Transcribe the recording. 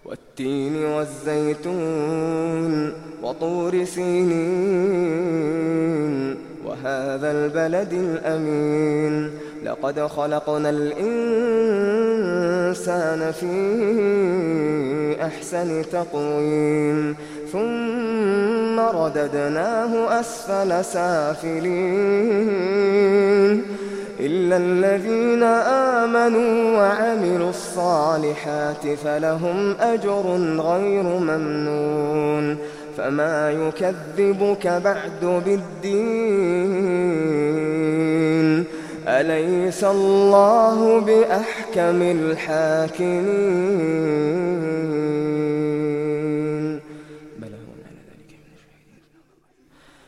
والتين والزيتون وطور سينين وهذا البلد الأمين لقد خلقنا الإنسان في أحسن تقويم ثم رددناه أسفل سافلين إلا الذين آمنوا وعملوا الصالحات فلهم أجر غير ممنون فما يكذبك بعد بالدين أليس الله بأحكم الحاكمين.